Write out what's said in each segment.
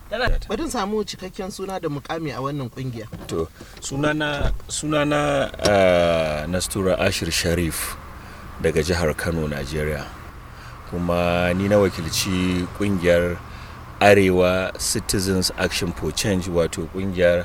Bari samu cikakken suna da mukami a wannan kungiya. To sunana Nastura Ashir Sharif daga jihar Kano, Najeriya. Kuma ni na wakilci kungiyar Arewa Citizens Action for Change, wato kungiyar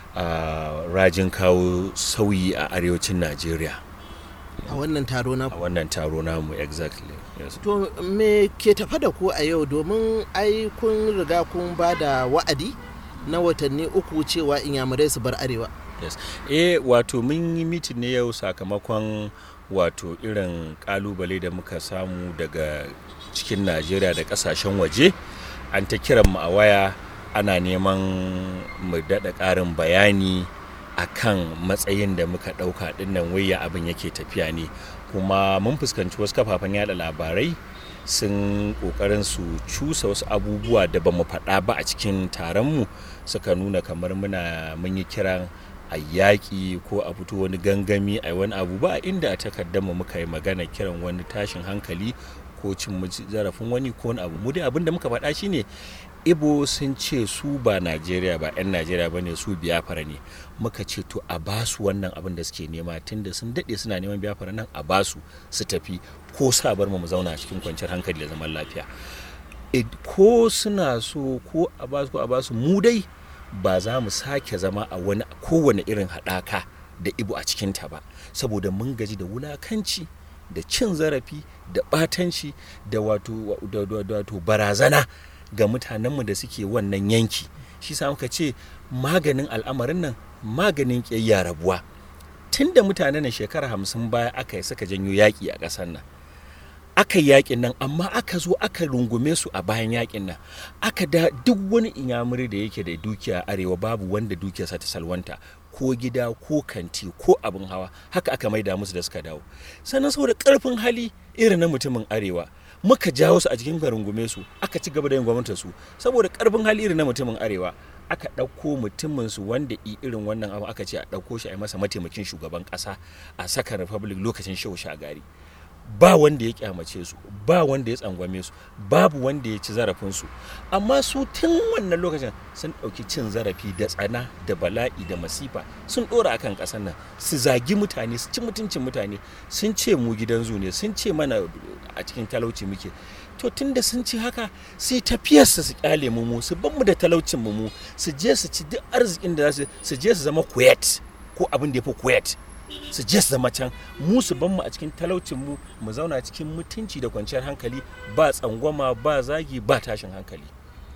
rajin kawo sauyi a arewacin Najeriya. A wannan taro na? A wannan taro namu, exactly. Yes. To me ke tafa da ku a yau, domin ai kun riga kun ba da wa'adi na watanni 3 cewa inyamurai su bar arewa? Yes. Wato mun yi mitin ne yau sakamakon wato irin kalubale da muka samu daga cikin Najeriya da kasashen waje. An ta kiran mu a waya, ana neman mu daɗa ƙarin bayani akan matsayin da muka ɗauka ɗinnan waya abin yake tafiya ne. Kuma mun fuskanci wasu kafafen yada labarai sun ƙoƙarin su cusa wasu abubuwa da ba mu faɗa ba a cikin taronmu, suka nuna kamar mun yi kiran a yaƙi ko a fito wani gangami a wani abu ba, inda a takardarmu muka yi magana kiran wani tashin hankali ko cin zarafin wani ko wani abu. Mu dai abin da muka faɗa shine Ibo sun ce su ba Najeriya ba 'yan Najeriya ba ne, su Biafra ne. Muka ce to a basu wannan abin da suke nema, tunda sun daɗe suna neman Biafra nan, a basu su tafi, ko sa bar mu zauna cikin kwanciyar hankali da zaman lafiya. Ko suna so ko a basu mu dai ba za mu sake zama a kowane irin haɗaka da Ibo a cikinta ba, saboda mun gaji da wulakanci da cin zarafi da ɓatanci da wato barazana ga mutanenmu da suke wannan yanki. Shi sa muka ce maganin al'amarin nan maganin ƙiyayya rabuwa. Tun da mutanen nan shekara 50 baya aka yi suka janyo yaƙi a ƙasar nan, aka yi yaƙin nan, amma aka zo aka rungume su a bayan yaƙin nan, aka da duk wani inyamuri da yake da dukiya arewa babu wanda dukiyarsa ta salwanta, ko gida ko kanti ko abin hawa, haka aka maida musu da suka dawo. Sannan saboda ƙarfin hali irin na mutumin arewa, muka jawo su a cikin rungume su, aka ci gaba da yin gwamnatin su. Saboda ƙarfin hali irin na mutumin arewa, aka ɗauko mutumin su wanda irin wannan abu, aka ce a ɗauko shi a yi masa mataimakin shugaban ƙasa a Second Republic lokacin Shehu Shagari. Ba wanda ya kyamace su, ba wanda ya tsangwame su, babu wanda ya ci zarafin su. Amma su tun wannan lokacin sun ɗauki cin zarafi da tsana da bala'i da masifa sun ɗora akan ƙasar nan, su zagi mutane, su ci mutuncin mutane, sun ce mu gidan zu ne, sun ce mana a cikin talauci muke. To tun da sun ci haka, sai tafiyarsa su kyale mu, su ban mu da talaucin mu, su je su ci duk arzikin da za su je su zama Kuwait ko abin da ya fi Kuwait, su je su zama can, mu su ban mu a cikin talaucin mu zauna cikin mutunci da kwanciyar hankali, ba tsangwama, ba zagi, ba tashin hankali.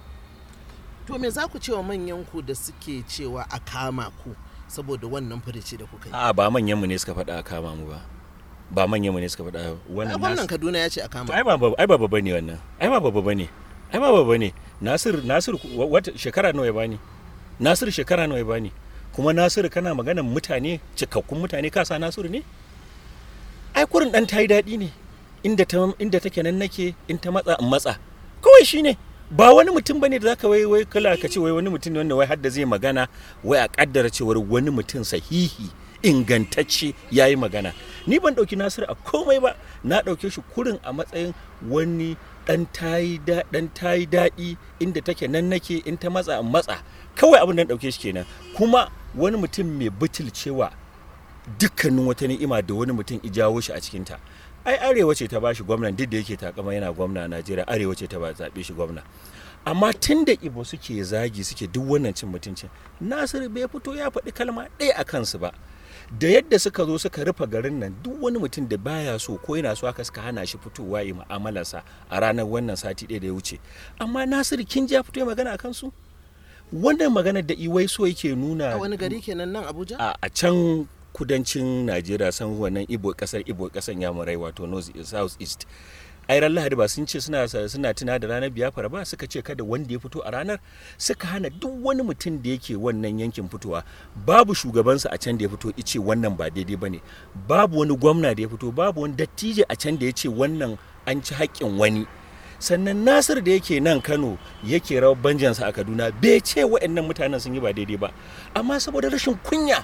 To me za ku ce wa manyan ku da suke cewa a kama ku saboda wannan furici da kuka yi? A'a, ba manyan mu ne suka faɗa a kama mu ba. Ba manyan mu ne suka faɗa wannan Kaduna ya ce a kama. Ai ba babba ne wannan. Ai ba babba ne. Nasir wata shekara nawa ya bani? Nasir shekara nawa ya bani? Kuma Nasiru kana maganan mutane, cikakkun mutane, kasa Nasiru ne? Ai kurin dan tayi daɗi ne, inda take nan nake, in ta matsa in matsa, kawai shine. Ba wani mutum bane da zaka wai kala ka ce wai wani mutum ne wanda wai hadda zai magana, wai a kaddara cewar wani mutum sahihi ingantacce yayi magana. Ni ban dauki Nasiru a komai ba, na dauke shi kurin a matsayin wani dan tayi daɗi, inda take nan nake, in ta matsa in matsa, kawai abin da dauke shi kenan. Kuma wani mutum mai butulcewa dukkanin wata ni'ima da wani mutum ijawo shi a cikinta. Ai arewa ce ta bashi gwamna, duk da yake takama yana gwamna a Najeriya, arewa ce ta zaɓe shi gwamna. Amma tun da Ibo suke zagi, suke duk wannan cin mutuncin, Nasiru bai fito ya faɗi kalma ɗaya a kansu ba. Da yadda suka zo suka rufe garin nan, duk wani mutum da baya so ko yana so aka suka hana shi fitowa yi mu'amalarsa a ranar wannan sati ɗaya da ya wuce. Amma Nasiru kin ji ya fito ya magana a kansu? Wannan maganar da Iwai so yake nuna. A wani gari kenan nan Abuja? A can kudancin Najeriya, san wannan Ibo kasar Yamurai, wato North South East. Ai ran Lahadi ba sun ce suna tuna da ranar Biafra ba, suka ce kada wanda ya fito a ranar, suka hana duk wani mutum da yake wannan yankin fitowa. Babu shugabansa a can da ya fito ice wannan ba daidai bane, babu wani gwamna da ya fito, babu wani dattijo a can da ya ce wannan an ci haƙƙin wani. Sannan Nasir da yake nan Kano yake rawar banjansa a Kaduna bai ce waɗannan mutanen sun yi ba daidai ba, amma saboda rashin kunya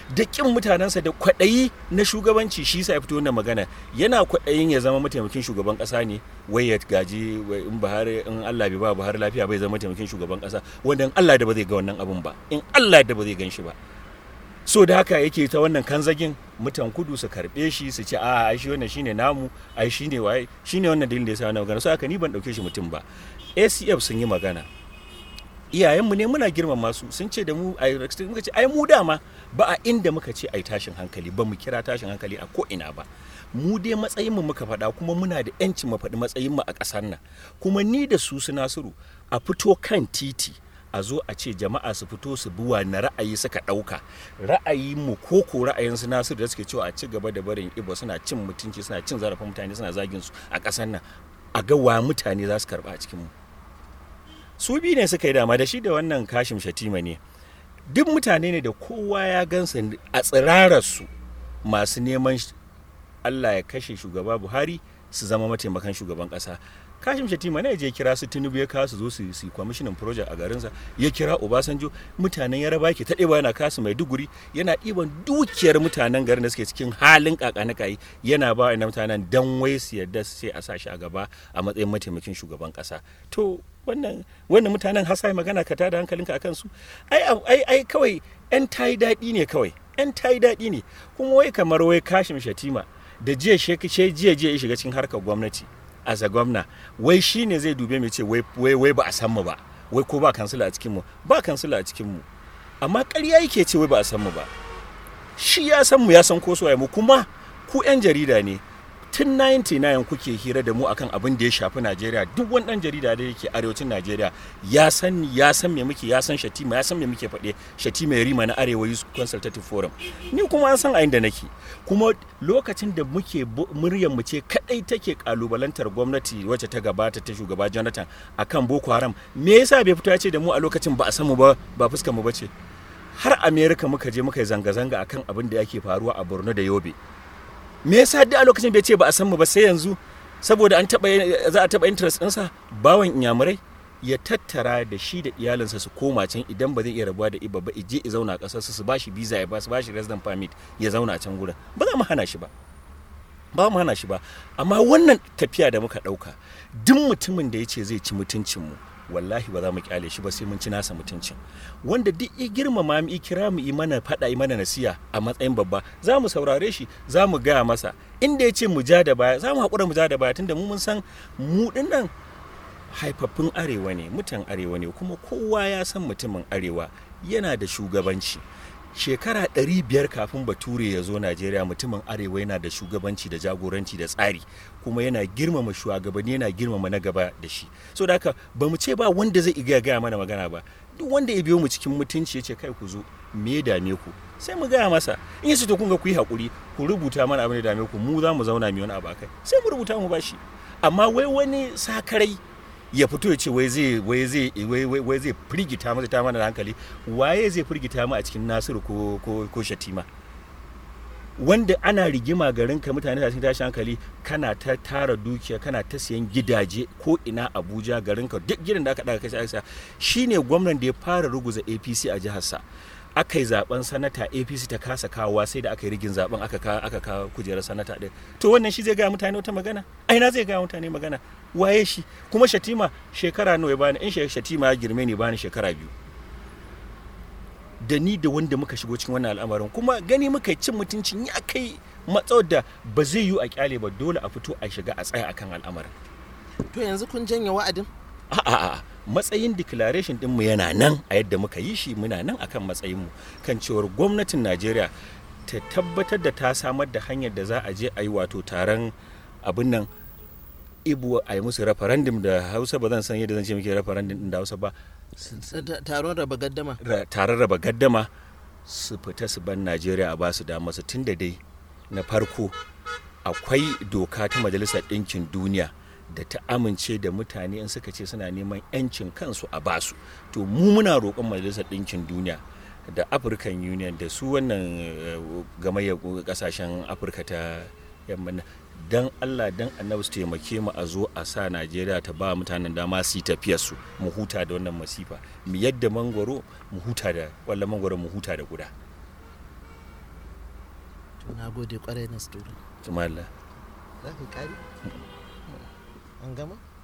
da kin mutanensa da kwaɗayi na shugabanci shi sa ya fito wannan magana yana kwaɗayin ya zama mataimakin shugaban ƙasa ne wai ya gaji in Buhari in Allah bai ba Buhari lafiya bai zama mataimakin shugaban ƙasa wanda in Allah da ba zai ga wannan abun ba in Allah da ba zai gan shi ba so da haka yake ta wannan kanzagin mutan kudu su karɓe shi su ce a ai shi wannan shine namu ai shine waye shine wannan dalilin da yasa wannan magana so haka ni ban dauke shi mutum ba. ACF sun yi magana iyayenmu ne muna girmama su sun ce da mu muka ce ai mu dama ba a inda muka ce ai tashin hankali ba mu kira tashin hankali a ko ina ba mu dai matsayinmu muka faɗa kuma muna da yancin mu faɗi matsayinmu a ƙasar nan kuma ni da su Nasiru a fito kan titi a zo a ce jama'a su fito su buwa na ra'ayi suka ɗauka ra'ayin mu ko ra'ayin su Nasiru da suke cewa a ci gaba da barin Igbo suna cin mutunci suna cin zarafin mutane suna zagin su a ƙasar nan a ga wa mutane za su karɓa a cikin mu su biyu ne suka yi dama da shi da wannan Kashim Shatima ne duk mutane ne da kowa ya gansa a tsirararsu masu neman Allah ya kashe shugaba Buhari su zama mataimakan shugaban ƙasa. Kashim Shatima ne je kira su Tinubu ya kawo su zo su yi kwamishinan project a garinsa ya kira Obasanjo mutanen Yaraba ke taɗewa yana kasu Maiduguri yana ɗiban dukiyar mutanen garin da suke cikin halin kakanikayi yana ba wa mutanen dan wai su yarda sai a sa shi a gaba a matsayin mataimakin shugaban ƙasa. To wannan mutanen hasa magana ka tada hankalinka akan su ai kawai yan tayi daɗi ne kawai yan tayi daɗi ne kuma wai kamar wai Kashim Shatima da jiya ya shiga cikin harkar gwamnati as a gwamna wai shine zai dube mu ce wai ba a san mu ba wai ko ba kansila a cikin mu ba kansila a cikin mu amma ƙarya yake ce wai ba a san mu ba shi ya san mu ya san ko so mu kuma ku yan jarida ne tun 99 kuke hira da mu akan abin da ya shafi Najeriya duk wani dan jarida da yake arewacin Najeriya ya san me muke ya san Shatima ya san me muke faɗe Shatima ya rima na Arewa Youth Consultative Forum ni kuma an san a inda nake kuma lokacin da muke muryar mu ce kadai take kalubalantar gwamnati wacce ta gabata ta shugaba Jonathan akan Boko Haram me yasa bai fito ya ce da mu a lokacin ba a san mu ba fuskar mu bace har America muka je muka yi zanga-zanga akan abin da yake faruwa a Borno da Yobe me yasa duk a lokacin bai ce ba a san mu ba sai yanzu saboda za a taba interest ɗinsa bawan inyamurai ya tattara da shi da iyalinsa su koma can idan ba zai iya rabuwa da Iba ba ije ya zauna a ƙasar su ba shi visa ya ba su ba shi resident permit ya zauna a can gurin ba za mu hana shi ba amma wannan tafiya da muka ɗauka duk mutumin da ya ce zai ci mutuncin mu wallahi ba za mu kyale shi ba sai mun ci nasa mutuncin wanda duk ya girmama mu kira mu mana fada mana nasiya a matsayin babba za mu saurare shi za mu gaya masa inda ya ce mu ja da baya za mu haƙura mu ja da baya tunda mu mun san mu dinnan haifaffun arewa ne mutan arewa ne kuma kowa ya san mutumin arewa yana da shugabanci shekara 500 kafin bature ya zo Najeriya mutumin arewa yana da shugabanci da jagoranci da tsari kuma yana girmama shugabanni yana girmama na gaba da shi so da haka ba mu ce ba wanda zai iya gaya mana magana ba duk wanda ya biyo mu cikin mutunci ya ce kai ku zo me ya dame ku sai mu gaya masa in yace to kun ga ku yi hakuri ku rubuta mana abin da dame ku mu za mu zauna mu wani abu akai sai mu rubuta mu bashi amma wai wani sakarai ya fito ya ce wai zai firgita mu ta mana hankali waye zai firgita mu a cikin Nasiru ko Shatima wanda ana rigima garin ka mutane ta cikin tashi hankali kana ta tara dukiya kana ta siyan gidaje ko ina Abuja garin ka duk gidan da aka daga kai shine gwamnan da ya fara ruguza APC a jihar sa aka yi zaben sanata APC ta kasa kawowa sai da aka yi rigin zaben aka kawo kujerar sanata din to wannan shi zai ga mutane wata magana aina zai ga mutane magana waye shi kuma Shatima shekara nawa ya bani in Shatima ya girme ni bani shekara 2 da ni da wanda muka shigo cikin wannan al'amarin kuma gani muka cin mutuncin ya kai matsawar da ba zai yi a kyale ba dole a fito a shiga a tsaya akan al'amarin to yanzu kun janye wa'adin a'a matsayin declaration dinmu yana nan a yadda muka yi shi muna nan akan matsayinmu kan cewar gwamnatin Najeriya ta tabbatar da ta samar da hanyar da za a je a yi wato taron abin nan Ibo a yi musu referendum da Hausa ba zan san yadda zan ce muke referendum din da Hausa ba taron raba gaddama su fita su ban Najeriya a ba su dama su tunda dai na farko akwai doka ta Majalisar Ɗinkin Duniya da ta amince da mutane in suka ce suna neman 'yancin kansu a basu to mu muna roƙon Majalisar Ɗinkin Duniya da African Union da su wannan gamayyar ƙasashen Afirka ta yamma dan Allah dan Annabi su taimake mu a zo a sa Najeriya ta ba mutanen dama su yi tafiyar su mu huta da wannan masifa mu yadda mangwaro mu huta da wallan mangwaro mu huta da guda na gode kwarai na stura. Tumalla. Za ka kari? An gama?